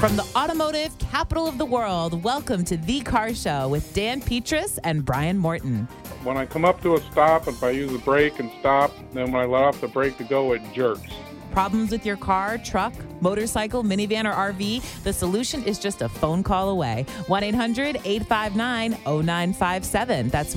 From the automotive capital of the world, welcome to The Car Show with Dan Petrus and Brian Morton. When I come up to a stop, if I use the brake and stop, then when I let off the brake to go, it jerks. Problems with your car, truck, motorcycle, minivan, or RV? The solution is just a phone call away. 1-800-859-0957. That's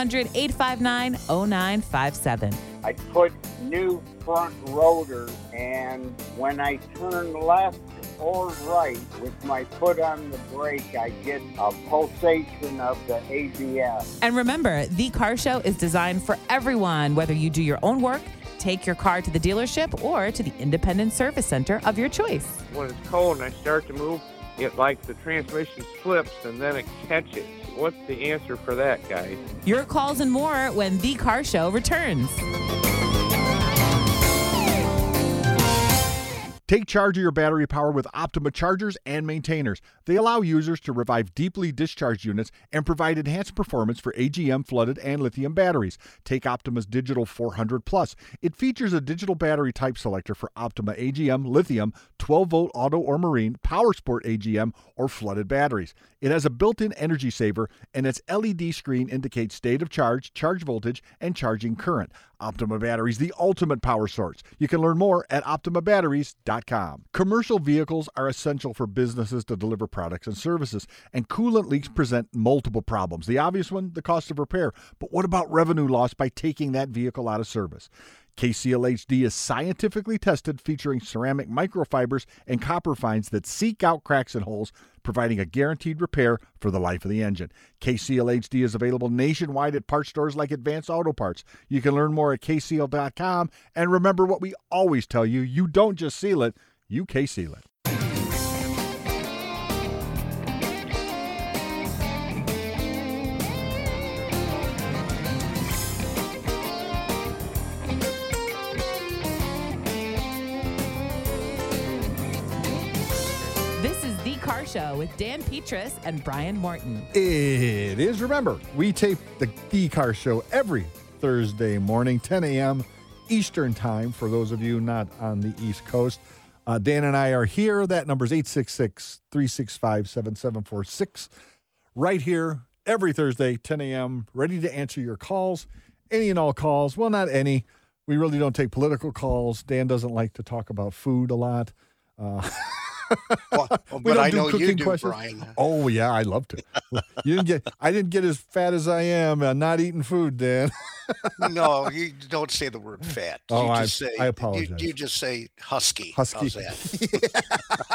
1-800-859-0957. I put new front rotor, and when I turn left or right with my foot on the brake, I get a pulsation of the ABS. And remember, The Car Show is designed for everyone, whether you do your own work, take your car to the dealership, or to the independent service center of your choice. When it's cold and I start to move, it like the transmission slips and then it catches. What's the answer for that, guys? Your calls and more when The Car Show returns. Take charge of your battery power with Optima chargers and maintainers. They allow users to revive deeply discharged units and provide enhanced performance for AGM, flooded, and lithium batteries. Take Optima's Digital 400 Plus. It features a digital battery type selector for Optima AGM, lithium, 12-volt auto or marine, power sport AGM, or flooded batteries. It has a built-in energy saver, and its LED screen indicates state of charge, charge voltage, and charging current. Optima Batteries, the ultimate power source. You can learn more at OptimaBatteries.com. Commercial vehicles are essential for businesses to deliver products and services, and coolant leaks present multiple problems. The obvious one, the cost of repair. But what about revenue loss by taking that vehicle out of service? KCL HD is scientifically tested, featuring ceramic microfibers and copper fines that seek out cracks and holes, providing a guaranteed repair for the life of the engine. KCL HD is available nationwide at parts stores like Advanced Auto Parts. You can learn more at KCL.com. And remember what we always tell you, you don't just seal it, you KCL it. This is The Car Show with Dan Petrus and Brian Morton. It is. Remember, we tape the Car Show every Thursday morning, 10 a.m. Eastern Time, for those of you not on the East Coast. Dan and I are here. That number is 866-365-7746. Right here every Thursday, 10 a.m., ready to answer your calls, any and all calls. Well, not any. We really don't take political calls. Dan doesn't like to talk about food a lot. But I know you do, questions. Brian. Oh, yeah, I love to. I didn't get as fat as I am not eating food, Dan. No, you don't say the word fat. I apologize. You just say husky. Husky. How's that?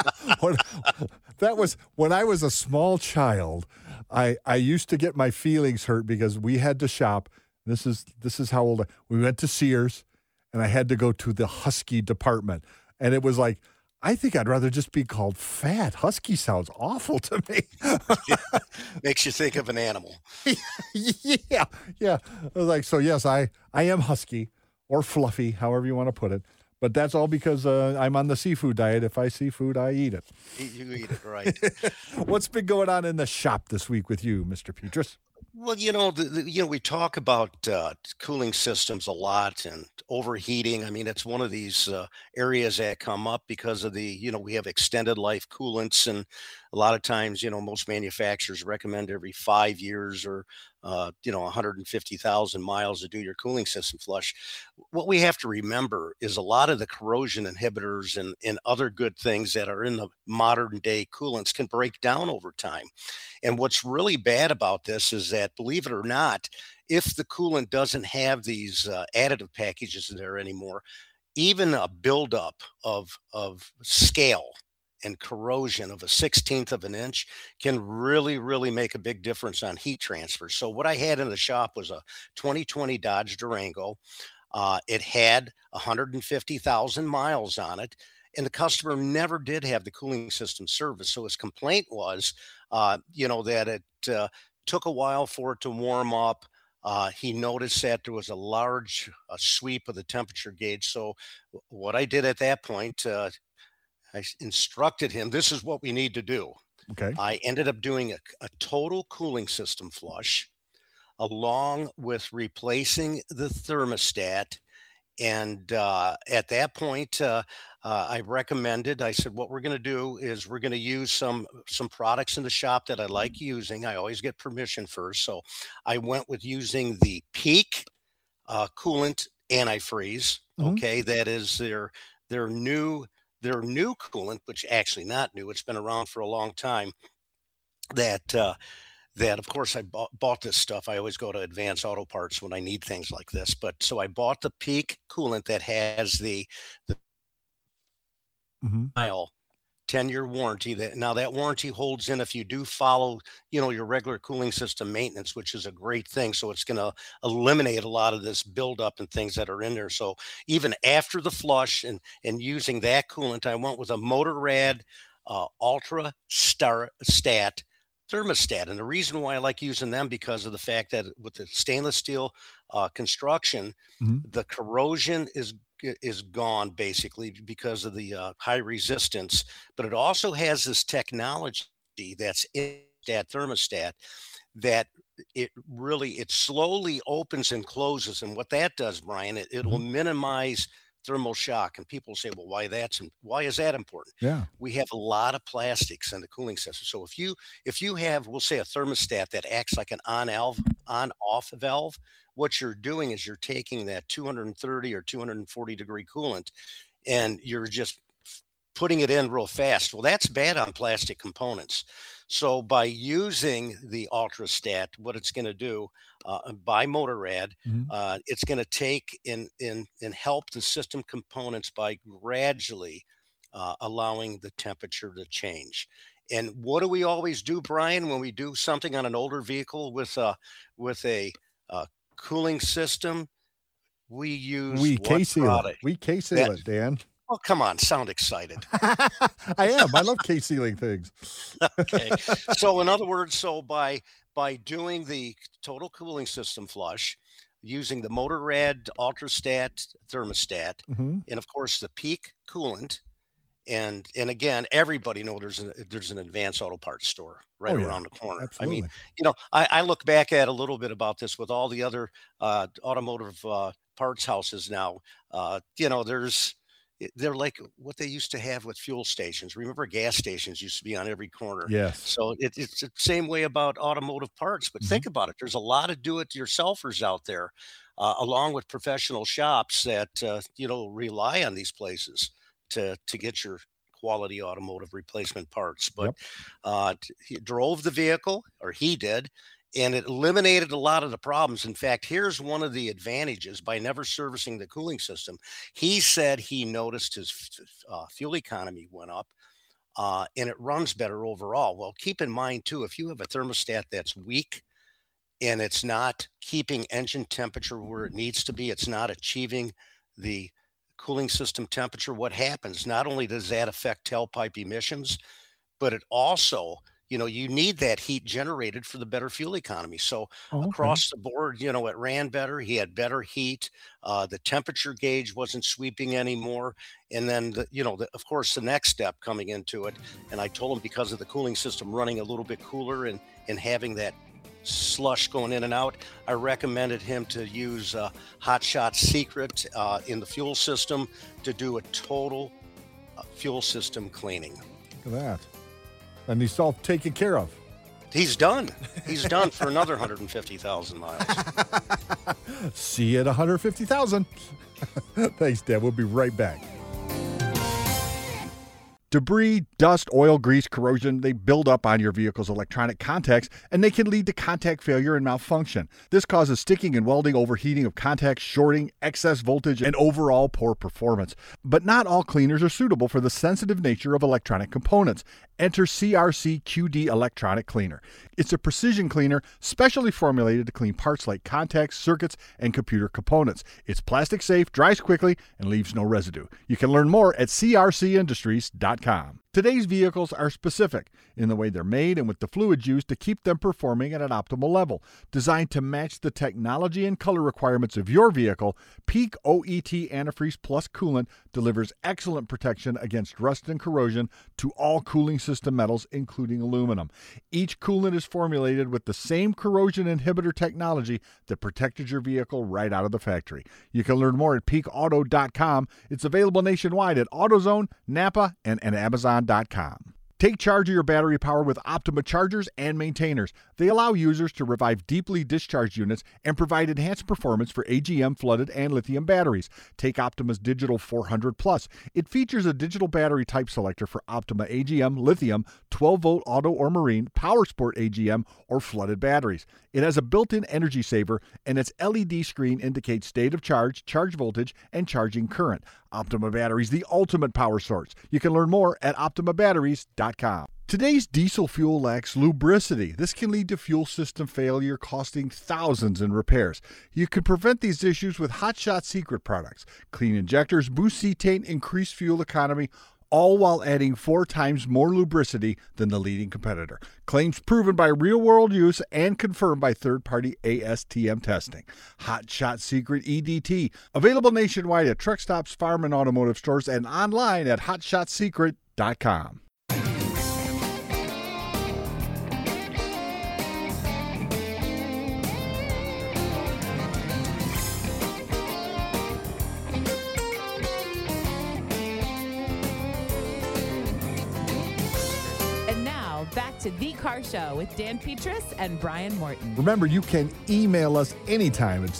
That was when I was a small child. I used to get my feelings hurt because we had to shop. This is how old we went to Sears, and I had to go to the husky department, and it was like, I think I'd rather just be called fat. Husky sounds awful to me. Makes you think of an animal. Yeah. I was like, so yes, I am husky or fluffy, however you want to put it. But that's all because I'm on the seafood diet. If I see food, I eat it. You eat it, right. What's been going on in the shop this week with you, Mr. Petrus? Well, we talk about cooling systems a lot and overheating. I mean, it's one of these areas that come up because of we have extended life coolants, and a lot of times, most manufacturers recommend every 5 years or 150,000 miles to do your cooling system flush. What we have to remember is a lot of the corrosion inhibitors and other good things that are in the modern day coolants can break down over time. And what's really bad about this is that, believe it or not, if the coolant doesn't have these additive packages there anymore, even a buildup of scale and corrosion of a 1/16 of an inch can really, really make a big difference on heat transfer. So what I had in the shop was a 2020 Dodge Durango. It had 150,000 miles on it, and the customer never did have the cooling system service. So his complaint was, that it took a while for it to warm up. He noticed that there was a large sweep of the temperature gauge. So what I did at that point, I instructed him, this is what we need to do. Okay. I ended up doing a total cooling system flush, along with replacing the thermostat. And at that point, I recommended, I said, what we're going to do is we're going to use some products in the shop that I like using. I always get permission first. So I went with using the Peak coolant antifreeze. Okay. That is their new coolant, which actually not new. It's been around for a long time. That of course I bought this stuff. I always go to Advanced Auto Parts when I need things like this. But so I bought the Peak coolant that has the mile 10-year warranty. That warranty holds in if you do follow, your regular cooling system maintenance, which is a great thing. So it's going to eliminate a lot of this buildup and things that are in there. So even after the flush and using that coolant, I went with a Motorrad Ultra Stat thermostat. And the reason why I like using them, because of the fact that with the stainless steel construction, the corrosion is gone basically because of the high resistance, but it also has this technology that's in that thermostat that it slowly opens and closes. And what that does, Brian, it will minimize thermal shock. And people say, well, why is that important? Yeah. We have a lot of plastics in the cooling system. So if you have, we'll say, a thermostat that acts like an on-off valve, what you're doing is you're taking that 230 or 240 degree coolant and you're just putting it in real fast. Well, that's bad on plastic components. So by using the UltraStat, what it's going to do by Motorrad, it's going to take and help the system components by gradually allowing the temperature to change. And what do we always do, Brian, when we do something on an older vehicle with a cooling system? We use K-seal it. We K-seal it, Dan. Oh, come on. Sound excited. I am. I love K-sealing things. Okay. So in other words, by doing the total cooling system flush, using the Motorrad UltraStat thermostat, and of course the Peak coolant, and again, everybody knows there's an Advanced Auto Parts store right around the corner. Absolutely. I mean, I look back at a little bit about this with all the other automotive parts houses now. They're like what they used to have with fuel stations. Remember, gas stations used to be on every corner. Yes. So it's the same way about automotive parts. But think about it. There's a lot of do-it-yourselfers out there, along with professional shops that, rely on these places to get your quality automotive replacement parts. But he drove the vehicle, or he did, and it eliminated a lot of the problems. In fact, here's one of the advantages by never servicing the cooling system. He said he noticed his fuel economy went up, and it runs better overall. Well, keep in mind, too, if you have a thermostat that's weak and it's not keeping engine temperature where it needs to be, it's not achieving the cooling system temperature, what happens? Not only does that affect tailpipe emissions, but it also, you need that heat generated for the better fuel economy. So across the board, it ran better. He had better heat. The temperature gauge wasn't sweeping anymore. And then, of course, the next step coming into it, and I told him because of the cooling system running a little bit cooler and having that slush going in and out, I recommended him to use Hot Shot Secret in the fuel system to do a total fuel system cleaning. Look at that. And he's all taken care of. He's done. He's done for another 150,000 miles. See you at 150,000. Thanks, Dad. We'll be right back. Debris, dust, oil, grease, corrosion, they build up on your vehicle's electronic contacts, and they can lead to contact failure and malfunction. This causes sticking and welding, overheating of contacts, shorting, excess voltage, and overall poor performance. But not all cleaners are suitable for the sensitive nature of electronic components. Enter CRC QD Electronic Cleaner. It's a precision cleaner specially formulated to clean parts like contacts, circuits, and computer components. It's plastic safe, dries quickly, and leaves no residue. You can learn more at crcindustries.com. Today's vehicles are specific in the way they're made and with the fluids used to keep them performing at an optimal level. Designed to match the technology and color requirements of your vehicle, Peak OET Antifreeze Plus coolant delivers excellent protection against rust and corrosion to all cooling system metals, including aluminum. Each coolant is formulated with the same corrosion inhibitor technology that protected your vehicle right out of the factory. You can learn more at peakauto.com. It's available nationwide at AutoZone, Napa, and Amazon.com. Take charge of your battery power with Optima chargers and maintainers. They allow users to revive deeply discharged units and provide enhanced performance for AGM flooded and lithium batteries. Take Optima's Digital 400 Plus. It features a digital battery type selector for Optima AGM, lithium, 12-volt auto or marine, power sport AGM, or flooded batteries. It has a built-in energy saver, and its LED screen indicates state of charge, charge voltage, and charging current. Optima Batteries, the ultimate power source. You can learn more at OptimaBatteries.com. Today's diesel fuel lacks lubricity. This can lead to fuel system failure, costing thousands in repairs. You can prevent these issues with Hot Shot Secret products. Clean injectors, boost cetane, increase fuel economy, all while adding 4 times more lubricity than the leading competitor. Claims proven by real-world use and confirmed by third-party ASTM testing. Hot Shot Secret EDT, available nationwide at truck stops, farm and automotive stores, and online at hotshotsecret.com. Back to The Car Show with Dan Petrus and Brian Morton. Remember, you can email us anytime. It's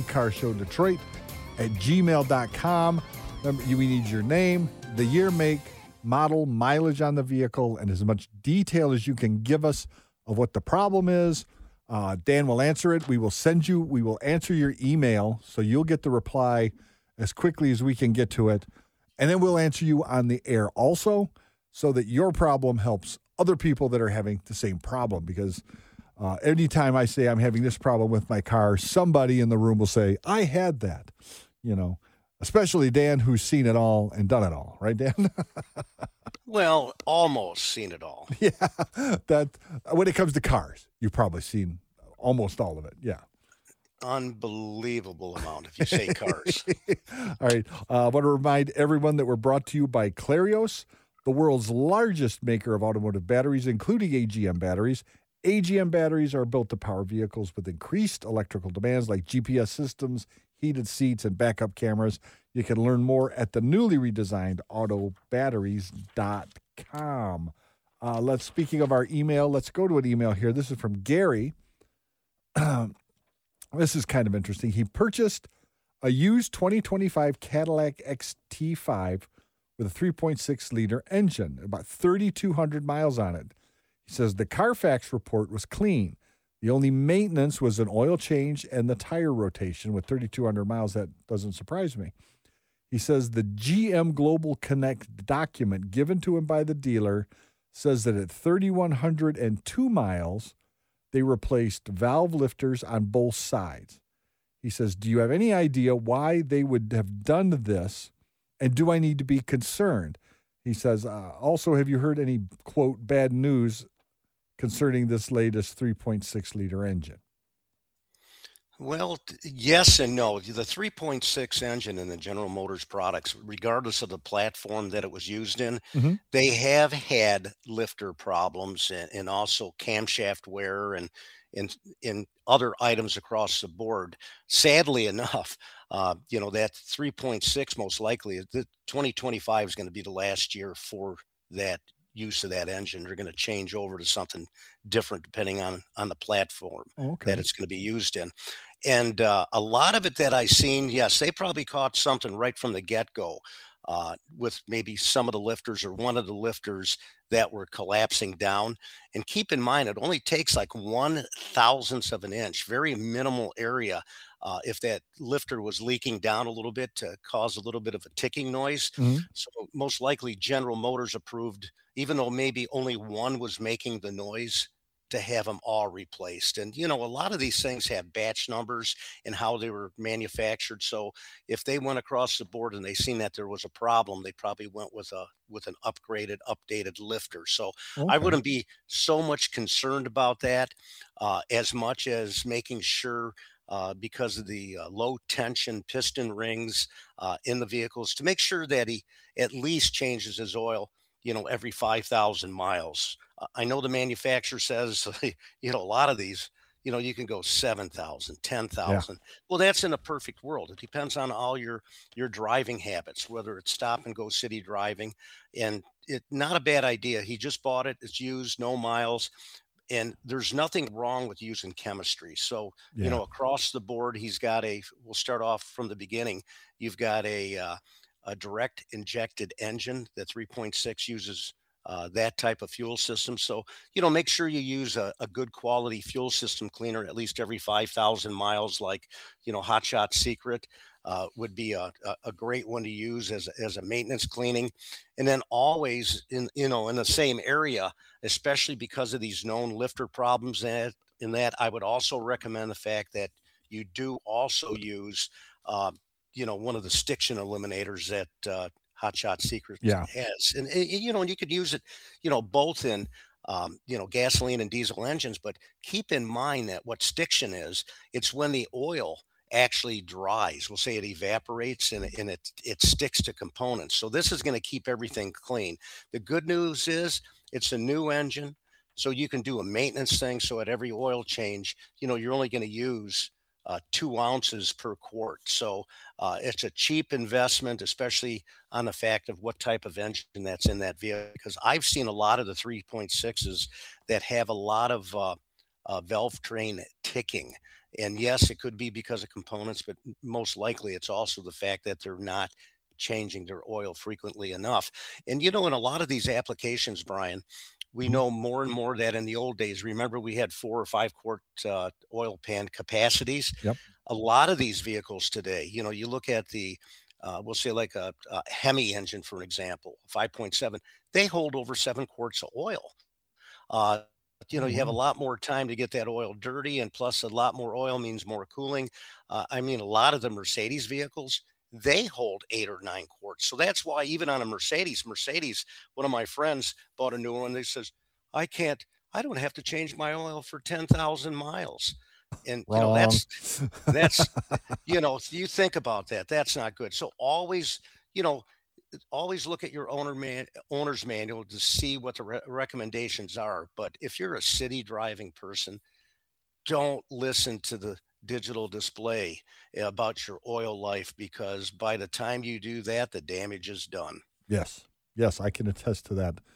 thecarshowdetroit@gmail.com. Remember, we need your name, the year, make, model, mileage on the vehicle, and as much detail as you can give us of what the problem is. Dan will answer it. We will answer your email, so you'll get the reply as quickly as we can get to it. And then we'll answer you on the air also, so that your problem helps other people that are having the same problem. Because anytime I say I'm having this problem with my car, somebody in the room will say, I had that, especially Dan, who's seen it all and done it all. Right, Dan? Well, almost seen it all. Yeah. That when it comes to cars, you've probably seen almost all of it. Yeah. Unbelievable amount if you say cars. All right. I want to remind everyone that we're brought to you by Clarios, the world's largest maker of automotive batteries, including AGM batteries. AGM batteries are built to power vehicles with increased electrical demands like GPS systems, heated seats, and backup cameras. You can learn more at the newly redesigned autobatteries.com. Speaking of our email, let's go to an email here. This is from Gary. This is kind of interesting. He purchased a used 2025 Cadillac XT5 with a 3.6-liter engine, about 3,200 miles on it. He says the Carfax report was clean. The only maintenance was an oil change and the tire rotation with 3,200 miles. That doesn't surprise me. He says the GM Global Connect document given to him by the dealer says that at 3,102 miles, they replaced valve lifters on both sides. He says, do you have any idea why they would have done this? And do I need to be concerned? He says, also, have you heard any, quote, bad news concerning this latest 3.6-liter engine? Well, yes and no. The 3.6 engine in the General Motors products, regardless of the platform that it was used in, they have had lifter problems and also camshaft wear and in other items across the board. Sadly enough, that 3.6 most likely, the 2025 is going to be the last year for that use of that engine. They're going to change over to something different depending on the platform that it's going to be used in. And a lot of it that I seen, yes, they probably caught something right from the get-go with maybe some of the lifters or one of the lifters that were collapsing down. And keep in mind, it only takes like 1/1000th of an inch, very minimal area, if that lifter was leaking down a little bit to cause a little bit of a ticking noise. So most likely General Motors approved, even though maybe only one was making the noise, to have them all replaced. And, a lot of these things have batch numbers and how they were manufactured. So if they went across the board and they seen that there was a problem, they probably went with an upgraded, updated lifter. So I Okay. wouldn't be so much concerned about that as much as making sure because of the low tension piston rings in the vehicles to make sure that he at least changes his oil, every 5,000 miles. I know the manufacturer says, a lot of these, you can go 7,000, 10,000. Well, that's in a perfect world. It depends on all your driving habits, whether it's stop and go city driving. And it's not a bad idea. He just bought it. It's used, no miles. And there's nothing wrong with using chemistry. So, Yeah. across the board, we'll start off from the beginning. You've got a direct injected engine. The 3.6 uses that type of fuel system. So, make sure you use a good quality fuel system cleaner at least every 5,000 miles, like, Hot Shot Secret would be a great one to use as a maintenance cleaning. And then always in the same area, especially because of these known lifter problems in that, I would also recommend the fact that you do also use, one of the stiction eliminators that Hot Shot Secret has. And you could use it, both in, gasoline and diesel engines. But keep in mind that what stiction is, it's when the oil actually dries. We'll say it evaporates and it sticks to components. So this is going to keep everything clean. The good news is it's a new engine, so you can do a maintenance thing. So at every oil change, you're only going to use 2 ounces per quart. So it's a cheap investment, especially on the fact of what type of engine that's in that vehicle. Because I've seen a lot of the 3.6s that have a lot of valve train ticking. And yes, it could be because of components, but most likely it's also the fact that they're not changing their oil frequently enough. And, in a lot of these applications, Brian, we know more and more that in the old days, remember we had 4 or 5 quart oil pan capacities. Yep. A lot of these vehicles today, you look at the, we'll say like a Hemi engine, for example, 5.7, they hold over 7 quarts of oil. You have a lot more time to get that oil dirty, and plus a lot more oil means more cooling. A lot of the Mercedes vehicles, they hold 8 or 9 quarts. So that's why even on a Mercedes, one of my friends bought a new one. They says, I don't have to change my oil for 10,000 miles. And, that's, you think about that. That's not good. So always look at your owner's manual to see what the recommendations are. But if you're a city driving person, don't listen to the digital display about your oil life, because by the time you do that, the damage is done. Yes, I can attest to that.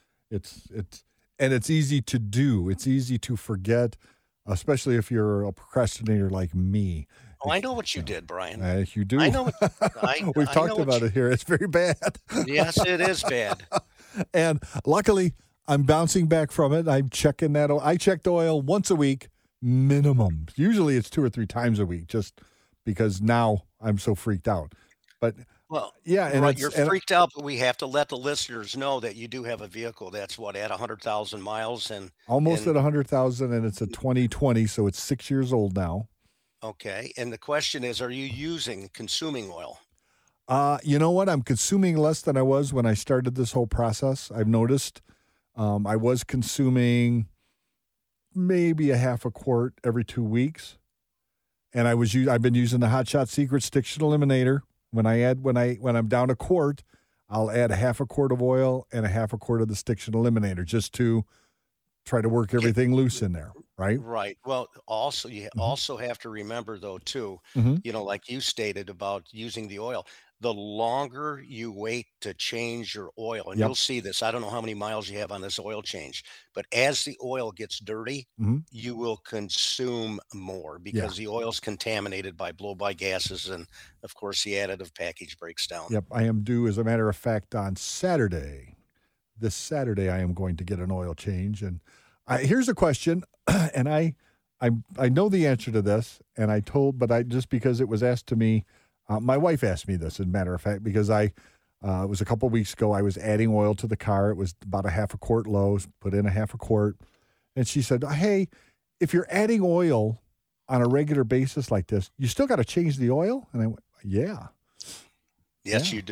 It's easy to do. It's easy to forget, especially if you're a procrastinator like me. Oh, I know what you did, Brian. You do. I know. We've talked about it here. It's very bad. Yes, it is bad. And luckily, I'm bouncing back from it. I'm checking that. I check the oil once a week minimum. Usually it's 2 or 3 times a week, just because now I'm so freaked out. But well, yeah, and right, you're freaked out, but we have to let the listeners know that you do have a vehicle that's at 100,000 miles and almost at 100,000, and it's a 2020, so it's 6 years old now. Okay, and the question is, are you consuming oil? You know what? I'm consuming less than I was when I started this whole process. I've noticed I was consuming maybe a half a quart every 2 weeks, and I've been using the Hot Shot Secret Stiction Eliminator. When I'm down a quart, I'll add a half a quart of oil and a half a quart of the Stiction Eliminator just to try to work everything loose in there, right? Right. Well, also you also have to remember though too, like you stated about using the oil, the longer you wait to change your oil, and you'll see this, I don't know how many miles you have on this oil change, but as the oil gets dirty, you will consume more because the oil's contaminated by blow-by gases, and of course the additive package breaks down. Yep. I am due, as a matter of fact, on Saturday. This Saturday, I am going to get an oil change. And here's a question, and I know the answer to this, and just because it was asked to me, my wife asked me this, as a matter of fact, because it was a couple of weeks ago, I was adding oil to the car. It was about a half a quart low, put in a half a quart, And she said, hey, if you're adding oil on a regular basis like this, you still got to change the oil? And I went, yeah. Yes, you do.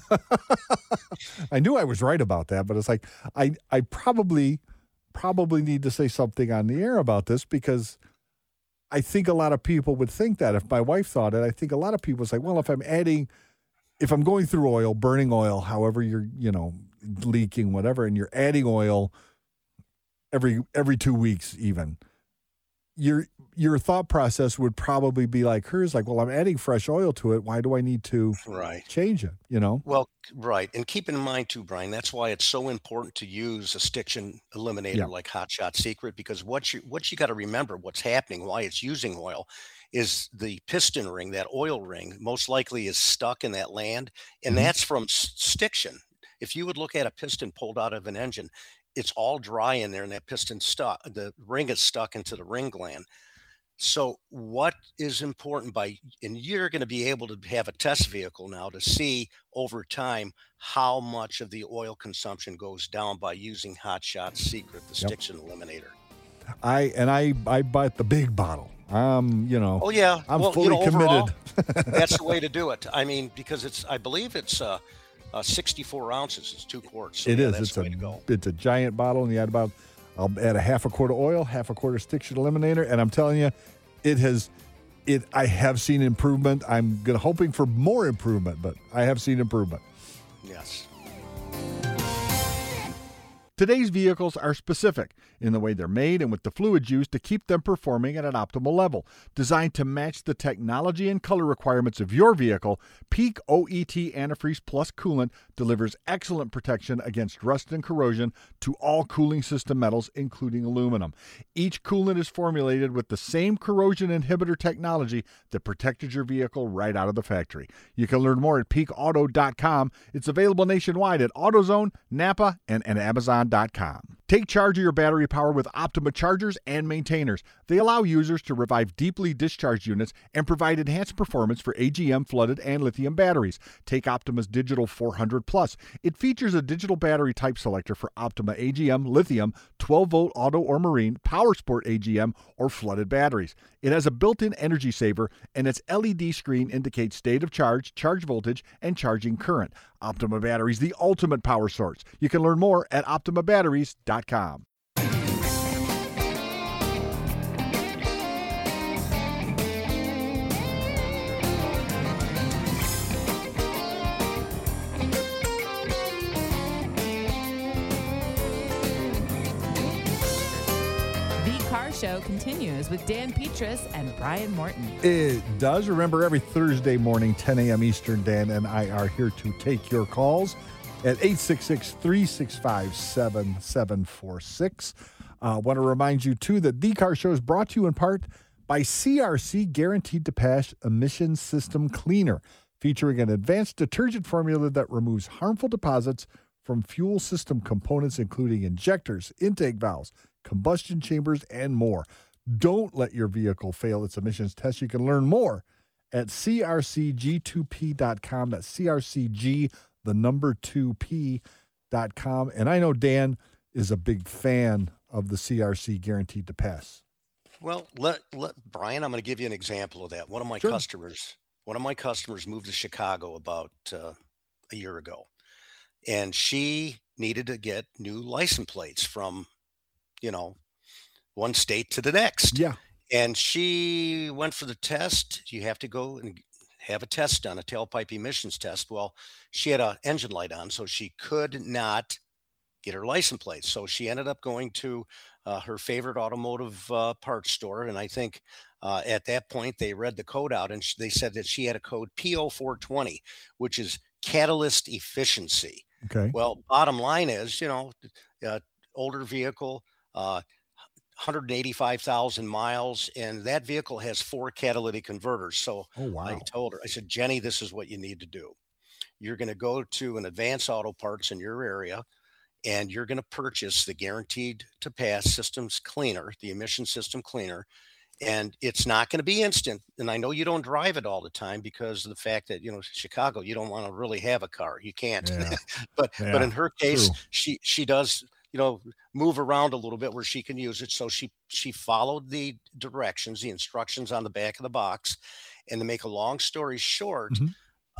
I knew I was right about that, but it's like I probably need to say something on the air about this, because I think a lot of people would think that. If my wife thought it, I think a lot of people say, well, if I'm going through oil, burning oil, however you're, leaking, whatever, and you're adding oil every 2 weeks even, your thought process would probably be like hers, like, well, I'm adding fresh oil to it. Why do I need to change it, Well, right. And keep in mind too, Brian, that's why it's so important to use a stiction eliminator like Hot Shot Secret, because what you got to remember, what's happening, why it's using oil, is the piston ring, that oil ring, most likely is stuck in that land, and that's from stiction. If you would look at a piston pulled out of an engine, it's all dry in there, and that piston stuck, the ring is stuck into the ring gland. So what is important and you're going to be able to have a test vehicle now to see over time how much of the oil consumption goes down by using Hot Shot Secret, the stiction eliminator. I bought the big bottle. Oh yeah, I'm fully committed. That's the way to do it. I mean, because I believe it's 64 ounces. It's 2 quarts. So it is. That's the way to go. It's a giant bottle, and I'll add a half a quart of oil, half a quart of stiction eliminator, and I'm telling you, I have seen improvement. I'm hoping for more improvement, but I have seen improvement. Yes. Today's vehicles are specific in the way they're made and with the fluids used to keep them performing at an optimal level. Designed to match the technology and color requirements of your vehicle, Peak OET Antifreeze Plus Coolant delivers excellent protection against rust and corrosion to all cooling system metals, including aluminum. Each coolant is formulated with the same corrosion inhibitor technology that protected your vehicle right out of the factory. You can learn more at peakauto.com. It's available nationwide at AutoZone, Napa, and Amazon.com. Take charge of your battery power with Optima chargers and maintainers. They allow users to revive deeply discharged units and provide enhanced performance for AGM, flooded, and lithium batteries. Take Optima's Digital 400 Plus. It features a digital battery type selector for Optima AGM, lithium, 12-volt auto or marine, power sport AGM, or flooded batteries. It has a built-in energy saver, and its LED screen indicates state of charge, charge voltage, and charging current. Optima Batteries, the ultimate power source. You can learn more at OptimaBatteries.com. Show continues with Dan Petrus and Brian Morton. It does. Remember, every Thursday morning, 10 a.m. Eastern, Dan and I are here to take your calls at 866-365-7746. I want to remind you, too, that The Car Show is brought to you in part by CRC Guaranteed to Pass Emission System Cleaner, featuring an advanced detergent formula that removes harmful deposits from fuel system components, including injectors, intake valves, combustion chambers, and more. Don't let your vehicle fail its emissions test. You can learn more at crcg2p.com. That's crcg, the number 2p.com. And I know Dan is a big fan of the CRC Guaranteed to Pass. Well, Brian, I'm going to give you an example of that. One of my customers moved to Chicago about a year ago, and she needed to get new license plates from one state to the next. Yeah. And she went for the test. You have to go and have a test done, a tailpipe emissions test. Well, she had an engine light on, so she could not get her license plate. So she ended up going to her favorite automotive parts store. And I think at that point, they read the code out, and they said that she had a code PO420, which is catalyst efficiency. Okay. Well, bottom line is, older vehicle, 185,000 miles, and that vehicle has 4 catalytic converters. So I told her, I said, Jenny, this is what you need to do. You're going to go to an Advanced Auto Parts in your area, and you're going to purchase the Guaranteed to Pass Systems Cleaner, the emission system cleaner. And it's not going to be instant. And I know you don't drive it all the time because of the fact that, Chicago, you don't want to really have a car. You can't. Yeah. But in her case, true. she does move around a little bit where she can use it. So she followed the directions, the instructions on the back of the box. And to make a long story short, Mhm.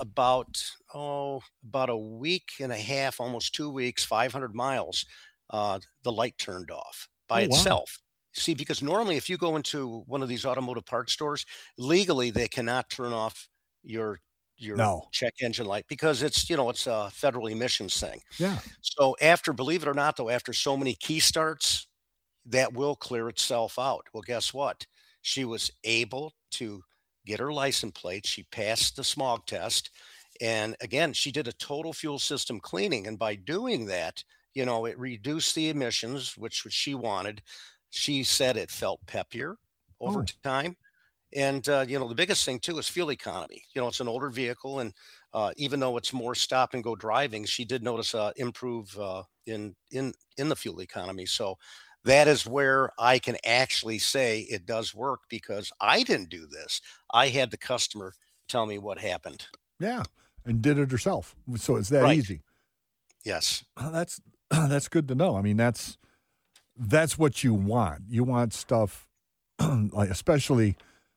about a week and a half, almost 2 weeks, 500 miles, the light turned off by Oh, wow. itself. See, because normally if you go into one of these automotive parts stores, legally they cannot turn off your No. check engine light because it's a federal emissions thing. Yeah. So believe it or not, though, after so many key starts, that will clear itself out. Well, guess what? She was able to get her license plate. She passed the smog test. And again, she did a total fuel system cleaning. And by doing that, it reduced the emissions, which she wanted. She said it felt peppier over Oh. time. And, the biggest thing too is fuel economy. It's an older vehicle. And even though it's more stop and go driving, she did notice improve in the fuel economy. So that is where I can actually say it does work because I didn't do this. I had the customer tell me what happened. Yeah. And did it herself. So it's that Right. easy. Yes. That's good to know. I mean, that's what you want. You want stuff like, especially,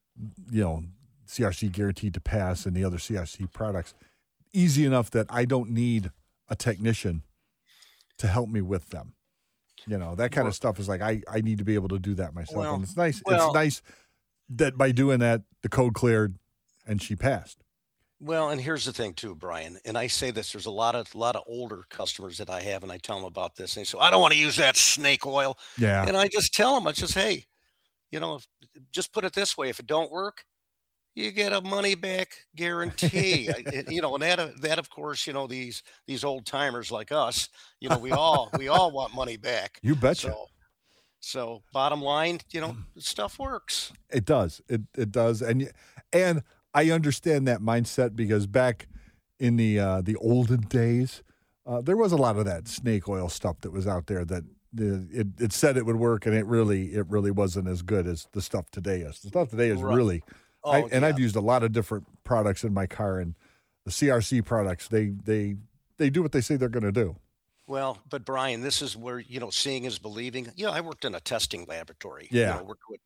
CRC guaranteed to pass and the other CRC products, easy enough that I don't need a technician to help me with them. That kind of stuff is like, I need to be able to do that myself. Well, And it's nice. well- It's nice that by doing that, the code cleared and she passed. Well, and here's the thing too, Brian, and I say this, there's a lot of older customers that I have, and I tell them about this, and they say, I don't want to use that snake oil. Yeah. And I just tell them, hey, just put it this way, if it don't work, you get a money back guarantee. And that of course, these old timers like us, we all want money back. You betcha. So bottom line, stuff works. It does. It does. And I understand that mindset because back in the olden days, there was a lot of that snake oil stuff that was out there that it said it would work, and it really wasn't as good as the stuff today is. The stuff today is Right. really, Oh, yeah. I've used a lot of different products in my car, and the CRC products they do what they say they're going to do. Well, but Brian, this is where, seeing is believing. I worked in a testing laboratory. Yeah. Worked with,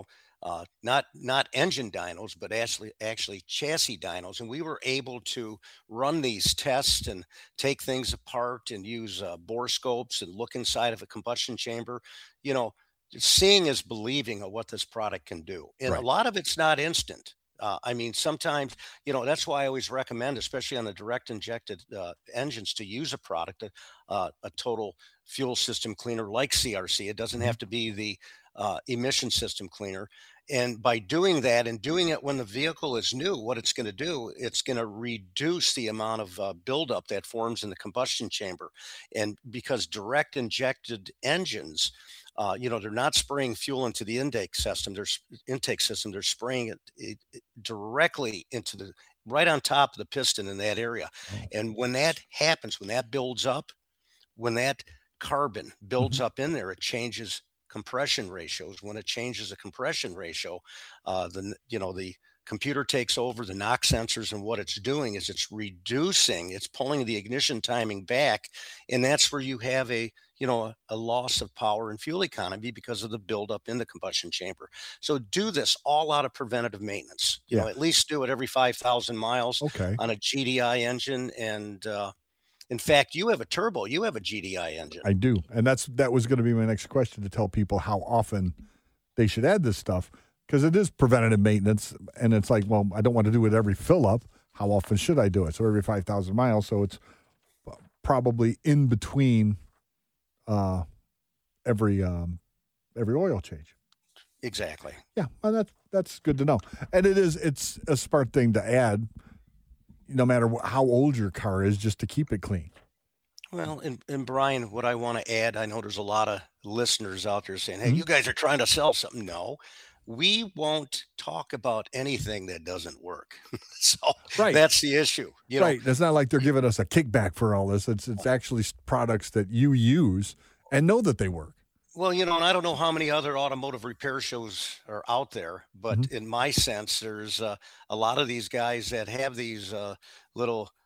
not engine dynos, but actually chassis dynos. And we were able to run these tests and take things apart and use bore scopes and look inside of a combustion chamber. Seeing is believing of what this product can do. And Right. a lot of it's not instant. Sometimes, that's why I always recommend, especially on the direct injected engines, to use a product, a total fuel system cleaner like CRC. It doesn't have to be the emission system cleaner. And by doing that and doing it when the vehicle is new, what it's going to do, it's going to reduce the amount of buildup that forms in the combustion chamber. And because direct injected engines, they're not spraying fuel into the intake system. They're spraying it directly into right on top of the piston in that area. Oh. And when that happens, when that builds up, when that carbon builds up in there, it changes compression ratios. When it changes the compression ratio, the computer takes over the knock sensors, and what it's doing is it's pulling the ignition timing back, and that's where you have a loss of power and fuel economy because of the buildup in the combustion chamber. So do this all out of preventative maintenance. At least do it every 5,000 miles Okay. on a GDI engine. And in fact, you have a turbo. You have a GDI engine. I do. And that was going to be my next question, to tell people how often they should add this stuff, because it is preventative maintenance. And it's like, well, I don't want to do it every fill up. How often should I do it? So every 5,000 miles. So it's probably in between every oil change. Exactly. Yeah, well, that's good to know. And it's a smart thing to add, no matter how old your car is, just to keep it clean. Well, and Brian, what I want to add, I know there's a lot of listeners out there saying, hey, you guys are trying to sell something. No, we won't talk about anything that doesn't work. So Right. That's the issue. Right. It's not like they're giving us a kickback for all this. It's actually products that you use and know that they work. Well, and I don't know how many other automotive repair shows are out there, but in my sense, there's a lot of these guys that have these little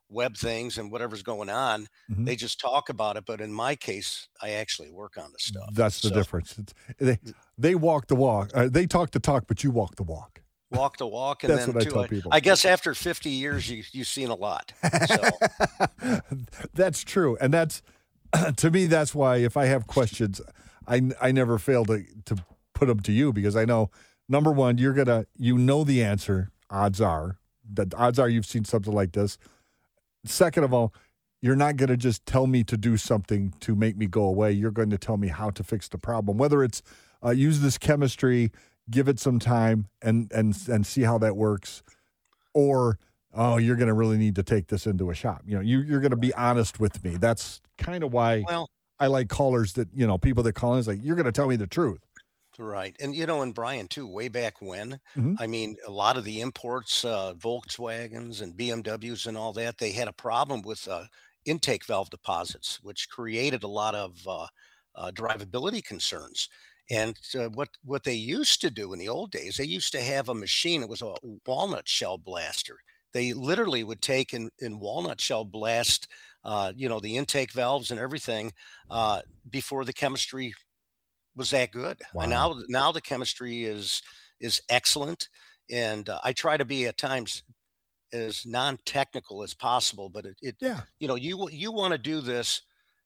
web things and whatever's going on. Mhm. They just talk about it. But in my case, I actually work on the stuff. That's the So, difference. They walk the walk. They talk the talk, but you walk the walk. walk the walk. And That's then what I too, tell people. I guess after 50 years, you've seen a lot. So That's true. And that's, to me, that's why if I have questions, I never fail to put them to you, because I know, number one, you know the answer. Odds are you've seen something like this. Second of all, you're not going to just tell me to do something to make me go away. You're going to tell me how to fix the problem, whether it's use this chemistry, give it some time and see how that works, or, oh, you're going to really need to take this into a shop. You know, you're going to be honest with me. That's kind of why I like callers that, people that call in, is like, you're going to tell me the truth. right. And, and Brian, too, way back when, Mhm. I mean, a lot of the imports, Volkswagens and BMWs and all that, they had a problem with intake valve deposits, which created a lot of drivability concerns. And what they used to do in the old days, they used to have a machine. It was a walnut shell blaster. They literally would take and walnut shell blast, the intake valves and everything before the chemistry was that good. Wow. And now the chemistry is excellent. And I try to be at times as non-technical as possible, but Yeah. you want to do this,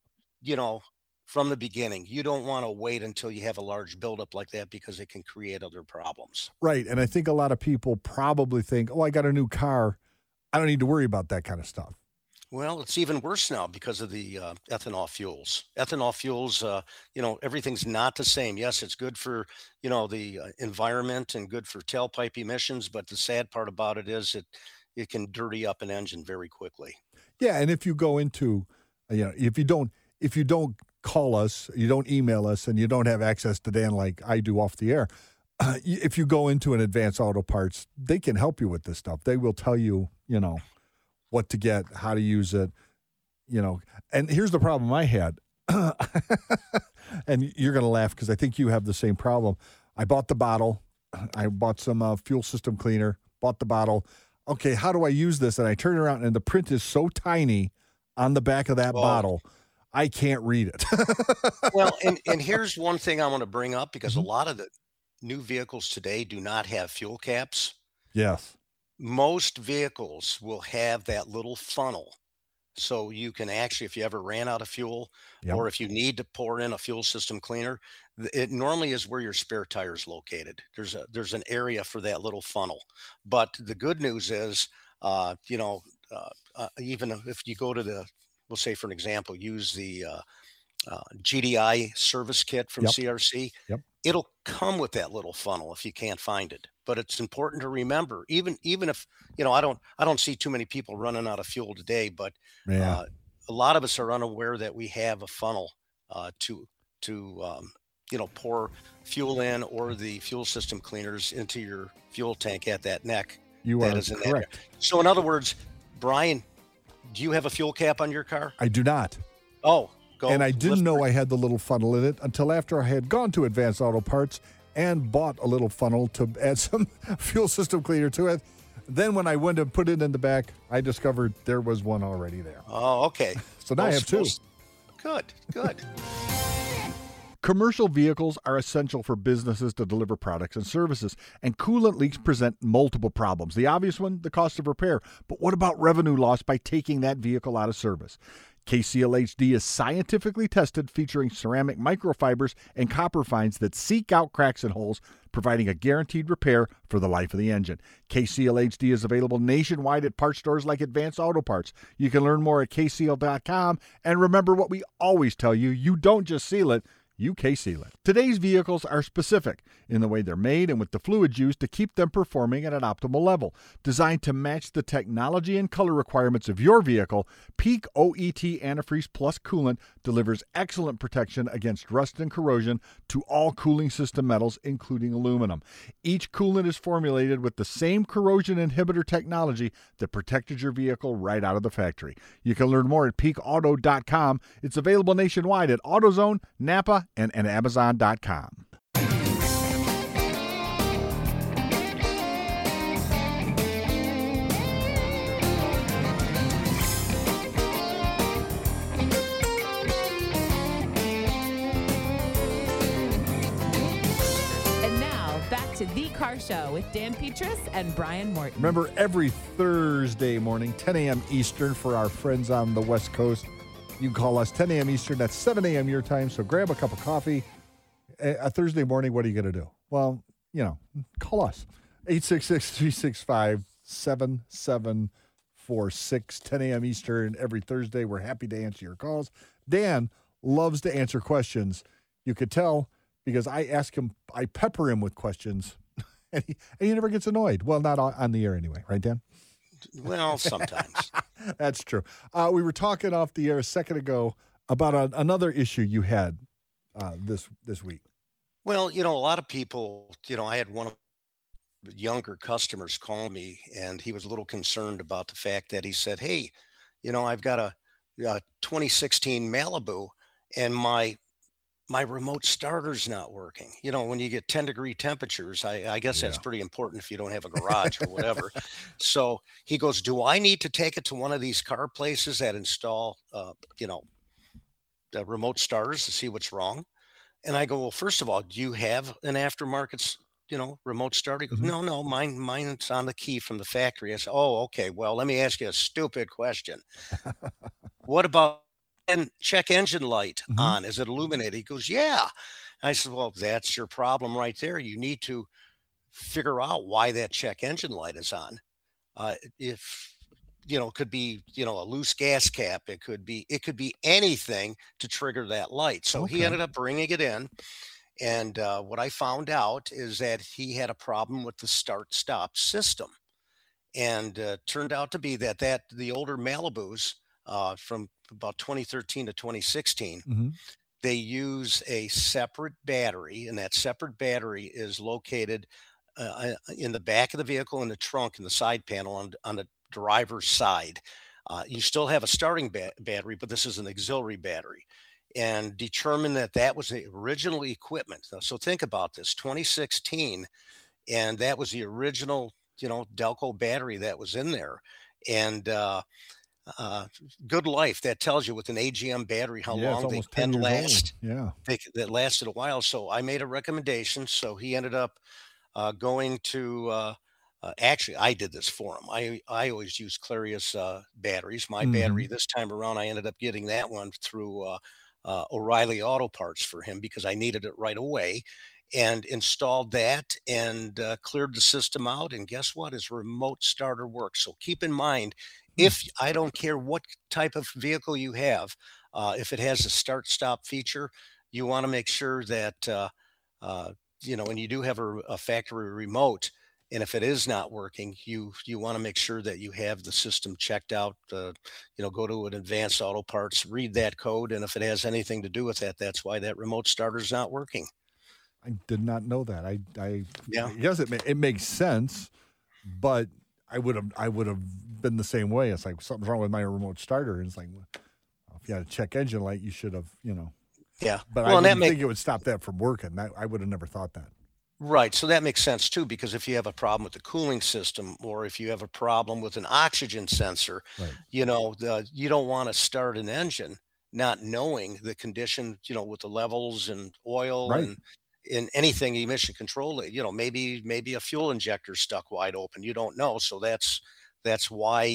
from the beginning. You don't want to wait until you have a large buildup like that, because it can create other problems. Right. And I think a lot of people probably think, oh, I got a new car, I don't need to worry about that kind of stuff. Well, it's even worse now because of the ethanol fuels. Ethanol fuels, everything's not the same. Yes, it's good for, the environment and good for tailpipe emissions, but the sad part about it is it can dirty up an engine very quickly. Yeah, and if you go into, if you don't call us, you don't email us, and you don't have access to Dan like I do off the air, if you go into an Advanced Auto Parts, they can help you with this stuff. They will tell you, what to get, how to use it, And here's the problem I had, and you're going to laugh because I think you have the same problem. I bought the bottle. I bought some fuel system cleaner, bought the bottle. Okay, how do I use this? And I turn around, and the print is so tiny on the back of that bottle, I can't read it. Well, and here's one thing I want to bring up, because a lot of the new vehicles today do not have fuel caps. Yes. Most vehicles will have that little funnel. So you can actually, if you ever ran out of fuel, Yep. or if you need to pour in a fuel system cleaner, it normally is where your spare tire is located. There's an area for that little funnel. But the good news is, even if you go to we'll say, for an example, use the GDI service kit from Yep. CRC. Yep. It'll come with that little funnel if you can't find it. But it's important to remember, even if, I don't see too many people running out of fuel today, but Yeah. a lot of us are unaware that we have a funnel to pour fuel in, or the fuel system cleaners into your fuel tank at that neck. You that are is in that area. correct. So in other words, Brian, do you have a fuel cap on your car? I do not. Oh, go. And I didn't lift know her. I had the little funnel in it until after I had gone to Advanced Auto Parts and bought a little funnel to add some fuel system cleaner to it. Then when I went to put it in the back, I discovered there was one already there. Oh, okay. So now I have two. Good. Commercial vehicles are essential for businesses to deliver products and services, and coolant leaks present multiple problems. The obvious one, the cost of repair. But what about revenue loss by taking that vehicle out of service? KCL HD is scientifically tested, featuring ceramic microfibers and copper fines that seek out cracks and holes, providing a guaranteed repair for the life of the engine. KCL HD is available nationwide at parts stores like Advanced Auto Parts. You can learn more at kcl.com, and remember what we always tell you, you don't just seal it, you KCL it. Today's vehicles are specific in the way they're made and with the fluids used to keep them performing at an optimal level. Designed to match the technology and color requirements of your vehicle, Peak OET Antifreeze Plus Coolant delivers excellent protection against rust and corrosion to all cooling system metals, including aluminum. Each coolant is formulated with the same corrosion inhibitor technology that protected your vehicle right out of the factory. You can learn more at peakauto.com. It's available nationwide at AutoZone, Napa, and Amazon.com. Car Show with Dan Petras and Brian Morton. Remember, every Thursday morning, 10 a.m. Eastern, for our friends on the West Coast, you can call us 10 a.m. Eastern. That's 7 a.m. your time. So grab a cup of coffee. A Thursday morning, what are you going to do? Well, call us. 866-365-7746, 10 a.m. Eastern every Thursday. We're happy to answer your calls. Dan loves to answer questions. You could tell because I ask him, I pepper him with questions, and he never gets annoyed. Well, not on the air anyway. Right, Dan? Well, sometimes. That's true. We were talking off the air a second ago about another issue you had this week. Well, a lot of people, I had one of the younger customers call me, and he was a little concerned about the fact that he said, hey, I've got a 2016 Malibu, and my remote starter's not working. When you get 10-degree temperatures, I guess that's pretty important if you don't have a garage or whatever. So he goes, do I need to take it to one of these car places that install, the remote starters to see what's wrong? And I go, well, first of all, do you have an aftermarket, remote starter? He goes, no, mine's on the key from the factory. I said, oh, okay. Well, let me ask you a stupid question. What about check engine light on? Is it illuminated? He goes, yeah. I said, well, that's your problem right there. You need to figure out why that check engine light is on. If it could be a loose gas cap. It could be anything to trigger that light. So he ended up bringing it in, and what I found out is that he had a problem with the start-stop system, and turned out to be that the older Malibus from about 2013 to 2016, they use a separate battery, and that separate battery is located in the back of the vehicle, in the trunk, in the side panel on the driver's side. You still have a starting battery, but this is an auxiliary battery, and determined that was the original equipment. So think about this, 2016, and that was the original, Delco battery that was in there. And good life, that tells you with an AGM battery how long they can last. That lasted a while. So I made a recommendation. So he ended up going to actually, I did this for him. I always use Clarius batteries. My battery this time around, I ended up getting that one through O'Reilly Auto Parts for him because I needed it right away, and installed that and cleared the system out. And guess what? His remote starter works. So keep in mind, if I don't care what type of vehicle you have, if it has a start-stop feature, you want to make sure that, when you do have a factory remote, and if it is not working, you want to make sure that you have the system checked out. Go to an Advanced Auto Parts, read that code, and if it has anything to do with that, that's why that remote starter is not working. I did not know that. I guess it makes sense, but I would have been the same way. It's like something's wrong with my remote starter, and it's like, well, if you had a check engine light, you should have, Yeah, but I didn't think it would stop that from working. I would have never thought that. Right. So that makes sense too, because if you have a problem with the cooling system, or if you have a problem with an oxygen sensor, you don't want to start an engine not knowing the condition, with the levels and oil and in anything emission control. Maybe a fuel injector stuck wide open. You don't know. So that's why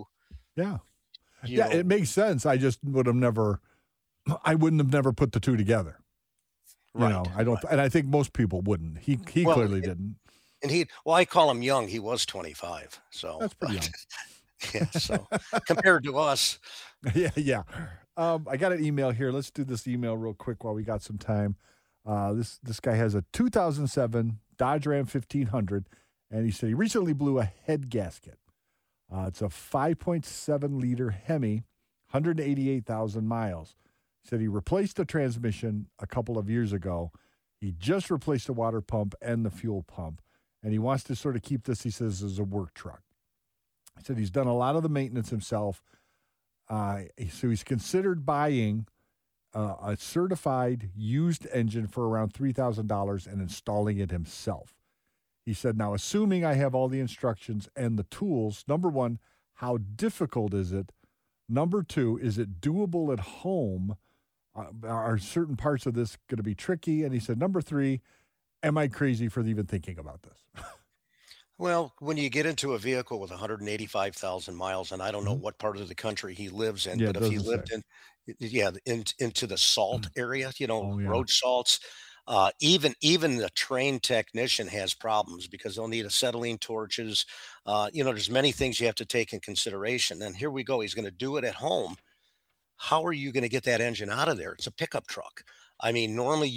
it makes sense. I just wouldn't have never put the two together. I don't, and I think most people wouldn't. He clearly didn't. And I call him young. He was 25, so that's pretty young. Yeah. So compared to us, yeah. I got an email here. Let's do this email real quick while we got some time. This guy has a 2007 Dodge Ram 1500, and he said he recently blew a head gasket. It's a 5.7 liter Hemi, 188,000 miles. Said he replaced the transmission a couple of years ago. He just replaced the water pump and the fuel pump, and he wants to sort of keep this, he says, as a work truck. He said he's done a lot of the maintenance himself, so he's considered buying a certified used engine for around $3,000 and installing it himself. He said, now, assuming I have all the instructions and the tools, number one, how difficult is it? Number two, is it doable at home? Are certain parts of this going to be tricky? And he said, number three, am I crazy for even thinking about this? Well, when you get into a vehicle with 185,000 miles, and I don't know Mhm. what part of the country he lives in, Yeah, but it if he doesn't say. lived into the salt area, Oh, yeah. road salts, even the trained technician has problems because they'll need acetylene torches. There's many things you have to take in consideration. And here we go. He's going to do it at home. How are you going to get that engine out of there? It's a pickup truck. I mean, normally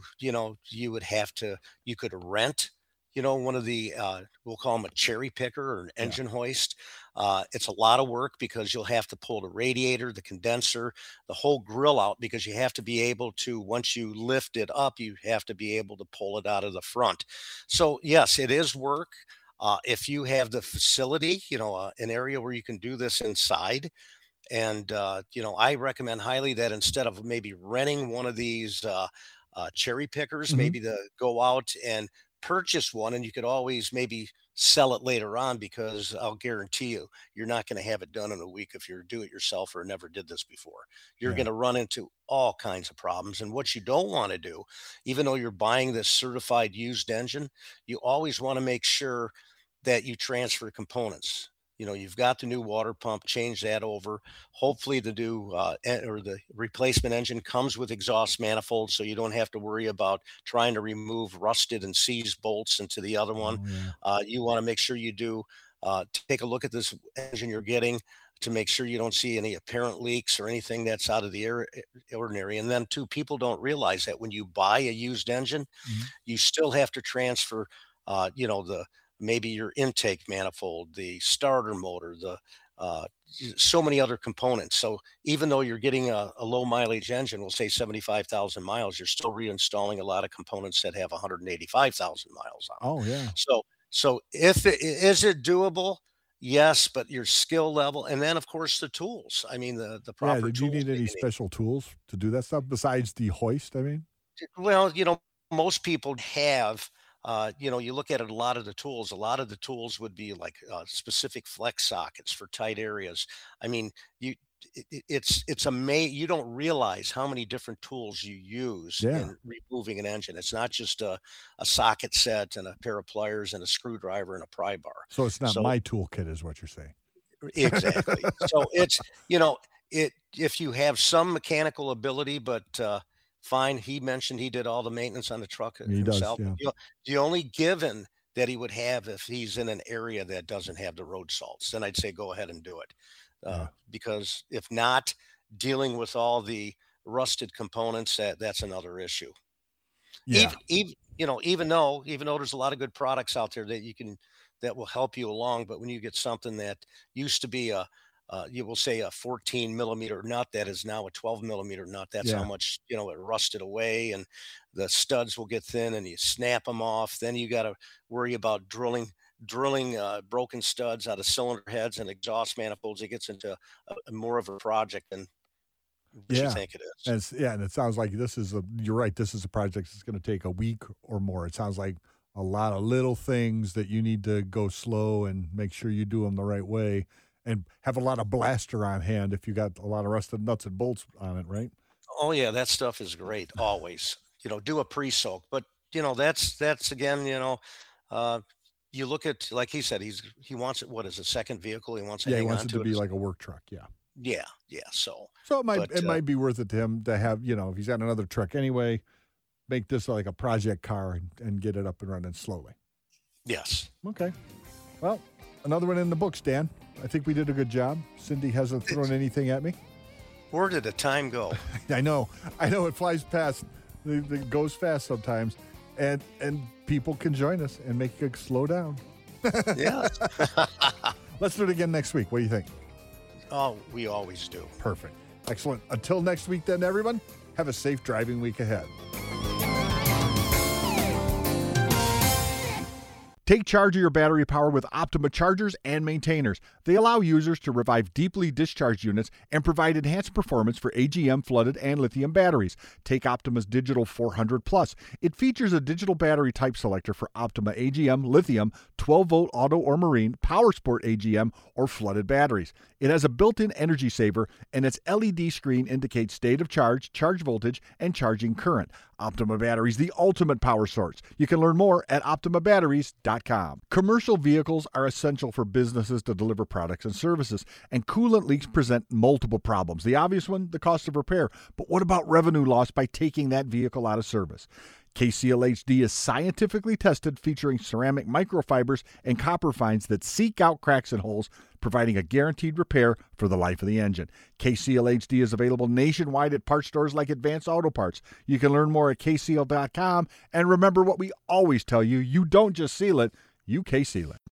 you would have to, you could rent, one of the, we'll call them a cherry picker or an Yeah. engine hoist. It's a lot of work because you'll have to pull the radiator, the condenser, the whole grill out because you have to be able to, once you lift it up, you have to be able to pull it out of the front. So yes, it is work. If you have the facility, an area where you can do this inside, and I recommend highly that instead of maybe renting one of these cherry pickers, Mhm. maybe to go out and purchase one, and you could always maybe sell it later on because I'll guarantee you, you're not going to have it done in a week if you're do it yourself or never did this before. You're Yeah. going to run into all kinds of problems. And what you don't want to do, even though you're buying this certified used engine, you always want to make sure that you transfer components. You've got the new water pump, change that over. Hopefully, the new or the replacement engine comes with exhaust manifolds, so you don't have to worry about trying to remove rusted and seized bolts into the other one. Oh, yeah. You want to make sure you do take a look at this engine you're getting to make sure you don't see any apparent leaks or anything that's out of the ordinary. And then, too, people don't realize that when you buy a used engine, Mhm. you still have to transfer, the maybe your intake manifold, the starter motor, the so many other components. So even though you're getting a low mileage engine, we'll say 75,000 miles, you're still reinstalling a lot of components that have 185,000 miles on them. Oh, yeah. So if is it doable? Yes, but your skill level, and then of course the tools. I mean the Yeah, proper did you tools need that any you need. special tools to do that stuff besides the hoist, I mean? Well, most people have, you look at it, a lot of the tools would be like specific flex sockets for tight areas. I mean, it's amazing. You don't realize how many different tools you use Yeah. in removing an engine. It's not just a socket set and a pair of pliers and a screwdriver and a pry bar. So it's not So my toolkit is what you're saying. exactly. So it's, you know, if you have some mechanical ability, but fine. He mentioned he did all the maintenance on the truck He does, himself. yeah. The only given that he would have if he's in an area that doesn't have the road salts, then I'd say go ahead and do it. Yeah. Because if not, dealing with all the rusted components, that's another issue. Yeah. Even though there's a lot of good products out there that will help you along, but when you get something that used to be you will say a 14 millimeter nut that is now a 12 millimeter nut, that's how Yeah. much it rusted away, and the studs will get thin and you snap them off. Then you got to worry about drilling broken studs out of cylinder heads and exhaust manifolds. It gets into more of a project than what you Yeah. think it is. And it sounds like you're right, this is a project that's gonna take a week or more. It sounds like a lot of little things that you need to go slow and make sure you do them the right way and have a lot of blaster on hand if you got a lot of rusted nuts and bolts on it, right? Oh yeah, that stuff is great. Always, do a pre-soak, but that's again, uh, you look at, like he said, he wants it. What is a second vehicle? He wants to Yeah, he hang wants on it to to it. be like a work truck, yeah. Yeah, yeah. So, So but it might be worth it to him to have, if he's got another truck anyway, make this like a project car and get it up and running slowly. yes, Okay. Well, another one in the books, Dan. I think we did a good job. Cindy hasn't thrown anything at me. where did the time go? I know it flies past. It goes fast sometimes. And people can join us and make it slow down. Yeah. Let's do it again next week. What do you think? Oh, we always do. Perfect. Excellent. Until next week, then, everyone, have a safe driving week ahead. Take charge of your battery power with Optima chargers and maintainers. They allow users to revive deeply discharged units and provide enhanced performance for AGM flooded and lithium batteries. Take Optima's Digital 400 Plus. It features a digital battery type selector for Optima AGM, lithium, 12-volt auto or marine, power sport AGM, or flooded batteries. It has a built-in energy saver, and its LED screen indicates state of charge, charge voltage, and charging current. Optima Batteries, the ultimate power source. You can learn more at OptimaBatteries.com. Commercial vehicles are essential for businesses to deliver products and services, and coolant leaks present multiple problems. The obvious one, the cost of repair. But what about revenue loss by taking that vehicle out of service? KCL HD is scientifically tested, featuring ceramic microfibers and copper fines that seek out cracks and holes, providing a guaranteed repair for the life of the engine. KCL HD is available nationwide at parts stores like Advance Auto Parts. You can learn more at KCL.com. And remember what we always tell you, you don't just seal it, you KCL it.